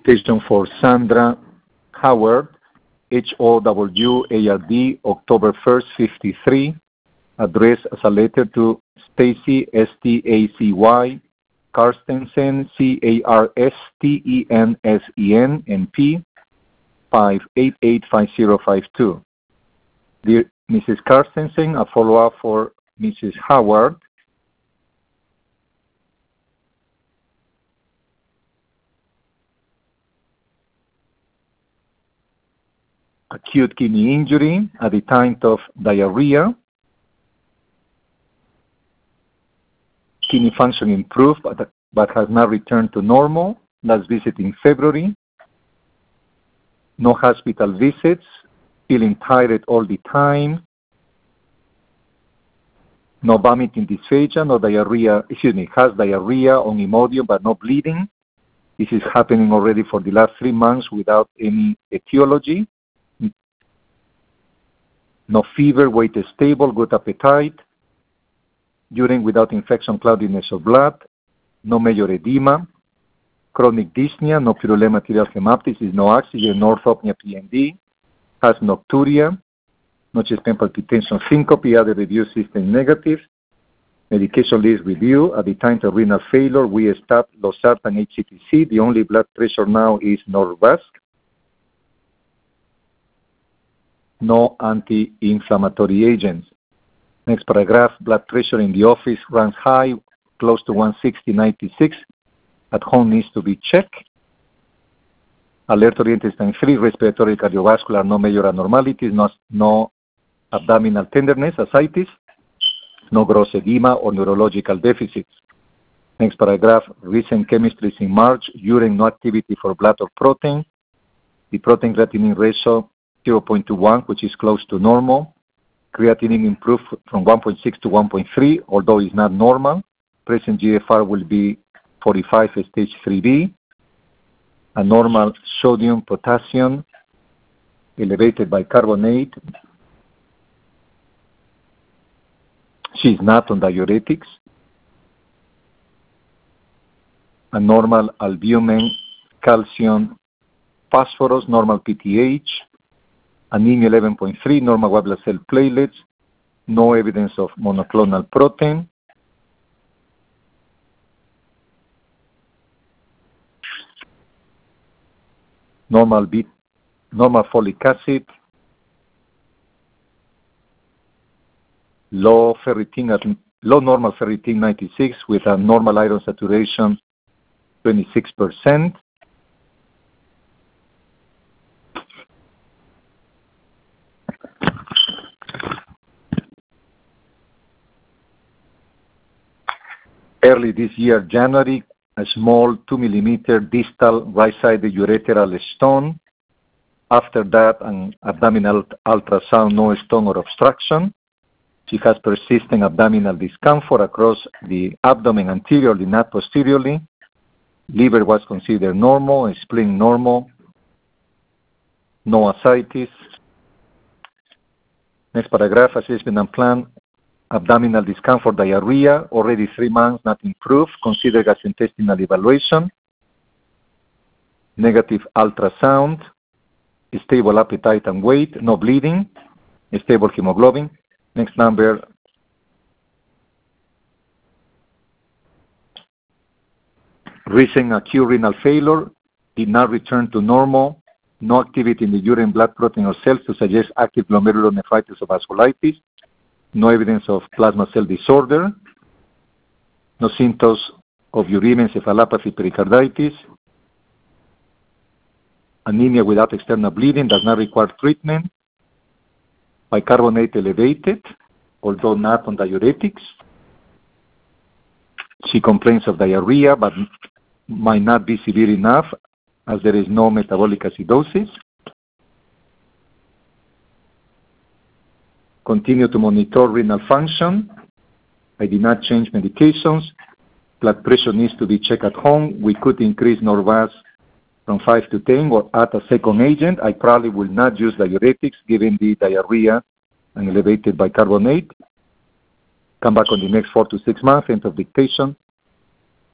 dictation for Sandra Howard, Howard, October 1st, 53, addressed as a letter to Stacy, Stacy, Carstensen, Carstensen, NP, 5885052. Dear Mrs. Carstensen, a follow-up for Mrs. Howard. Acute kidney injury at the time of diarrhea. Kidney function improved, but has not returned to normal. Last visit in February. No hospital visits. Feeling tired all the time. No vomiting dysphagia, no diarrhea, has diarrhea on Imodium, but no bleeding. This is happening already for the last 3 months without any etiology. No fever, weight is stable, good appetite. Urine without infection, cloudiness of blood. No major edema. Chronic dyspnea, no purulent material hemoptysis, no oxygen, no orthopnea PND. Has nocturia. No chest pain, palpitation, syncope, other review system negative. Medication list review. At the time of renal failure, we stopped losartan HCTC. The only blood pressure now is Norvasc. No anti-inflammatory agents. Next paragraph, blood pressure in the office runs high, close to 160/96. At home needs to be checked. Alert-oriented time 3, respiratory cardiovascular, no major abnormalities, no abdominal tenderness, ascites, no gross edema or neurological deficits. Next paragraph, recent chemistries in March, urine no activity for blood or protein. The protein creatinine ratio 0.21, which is close to normal. Creatinine improved from 1.6 to 1.3, although it's not normal. Present GFR will be 45 stage 3B. A normal sodium, potassium, elevated bicarbonate. She's not on diuretics. A normal albumin, calcium, phosphorus, normal PTH. Anemia 11.3, normal white blood cell platelets, no evidence of monoclonal protein. Normal folic acid, low normal ferritin 96 with a normal iron saturation 26%. Early this year, January, a small 2 millimeter distal right-sided ureteral stone. After that, an abdominal ultrasound, no stone or obstruction. She has persistent abdominal discomfort across the abdomen anteriorly, not posteriorly. Liver was considered normal, spleen normal. No ascites. Next paragraph, assessment and plan. Abdominal discomfort, diarrhea, already 3 months, not improved. Consider gastrointestinal evaluation. Negative ultrasound. Stable appetite and weight, no bleeding. Stable hemoglobin. Next number. Recent acute renal failure, did not return to normal. No activity in the urine, blood, protein, or cells to suggest active glomerulonephritis or vasculitis. No evidence of plasma cell disorder. No symptoms of uremia, encephalopathy, pericarditis. Anemia without external bleeding, does not require treatment. Bicarbonate elevated, although not on diuretics. She complains of diarrhea, but might not be severe enough as there is no metabolic acidosis. Continue to monitor renal function. I did not change medications. Blood pressure needs to be checked at home. We could increase Norvasc from 5 to 10 or add a second agent. I probably will not use diuretics given the diarrhea and elevated bicarbonate. Come back on the next 4 to 6 months, end of dictation.